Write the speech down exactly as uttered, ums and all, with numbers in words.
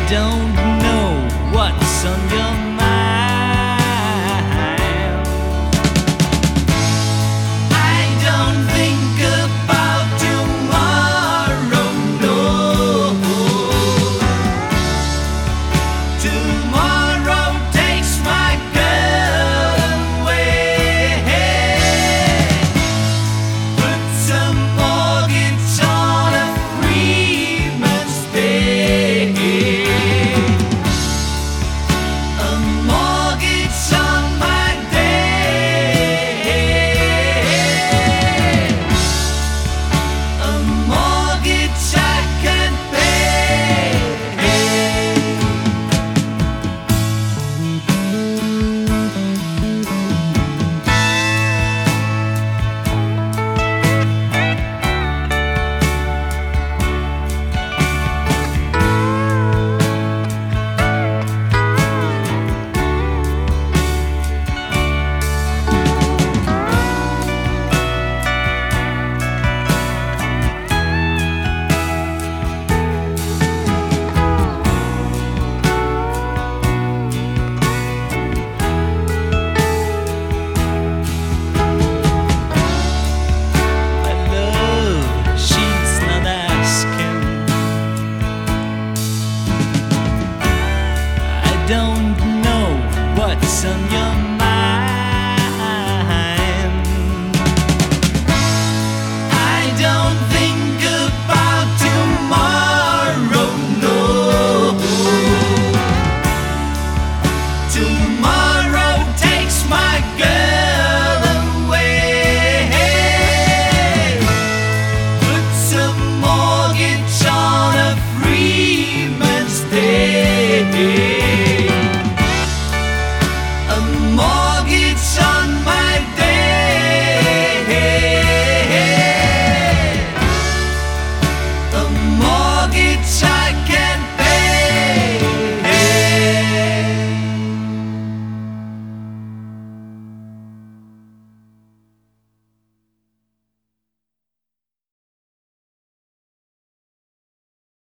don't know what's on your mind. I don't think about tomorrow, no. Tomorrow takes my girl away. Put some mortgage on a free man's day. A mortgage on my day. A mortgage I can't pay. My love, she's not asking. I don't know what's on your mind. I don't think about tomorrow, no. Tomorrow takes my girl away. Put some mortgage on a free man's day. A mortgage on my day. A mortgage